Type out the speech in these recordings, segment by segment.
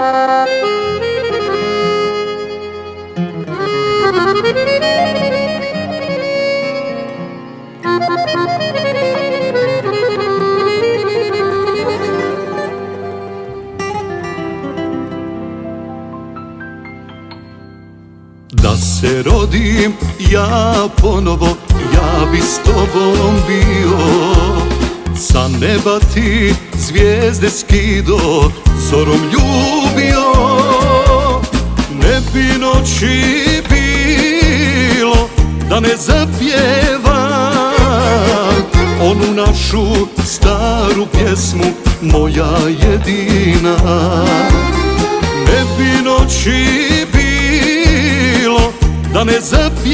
Da se rodim ja ponovo, ja bi s tobom bio. Sa neba ti zvijezde skido, zorom ljubio. Ne bi noći bilo da ne zapjevam onu našu staru pjesmu, moja jedina. Ne bi noći bilo da ne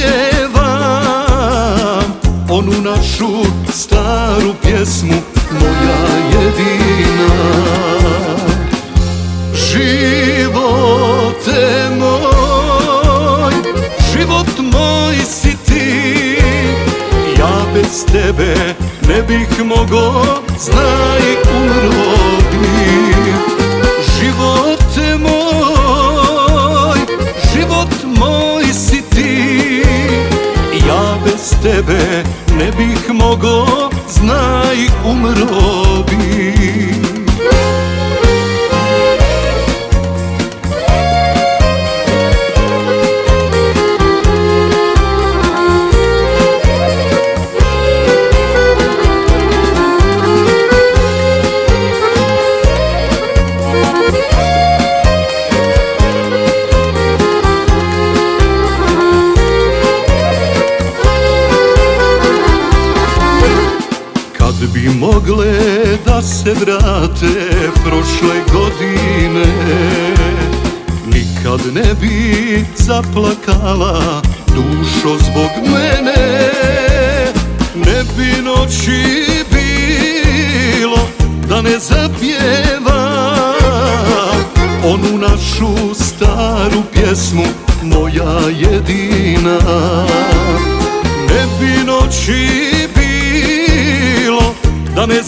zapjevam onu našu staru pjesmu, moja jedina. Živote moj, život moj si ti, ja bez tebe ne bih mogao, znaj umro bi. Živote moj, život moj si ti, ja bez tebe ne bih mogao, znaj umro bi. Kad bi mogle da se vrate prošle godine, nikad ne bi zaplakala dušo zbog mene. Ne bi noći bilo da ne zapjevam onu našu staru pjesmu, moja jedina. Ne bi noći da ne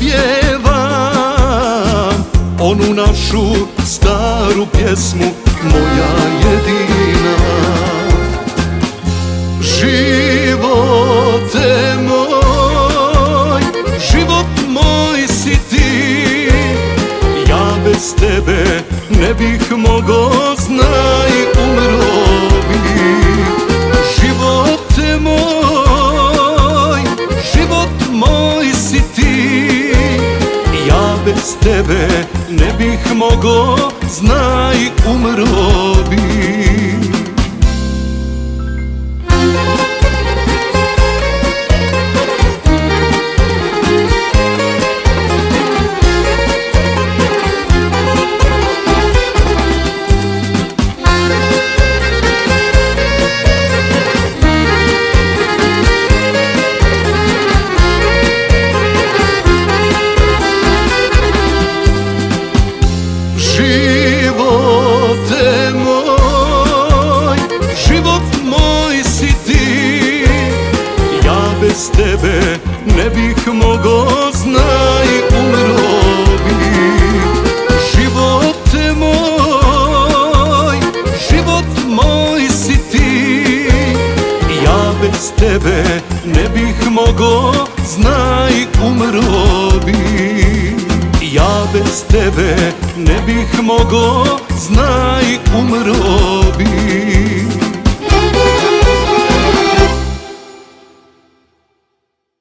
zapjevam onu našu staru pjesmu, moja jedina. Živote moj, život moj si ti, ja bez tebe ne bih mogao, znaj umro bi. Živote moj, život moj si ti, ja bez tebe ne bih mogao, znaj umro bi. Živote moj, život moj si ti, ja bez tebe ne bih mogao, znaj umro bi. Živote moj, život moj si ti, ja bez tebe ne bih mogao, znaj umro bi. Ja bez tebe ne bih mogao, znaj umro bi.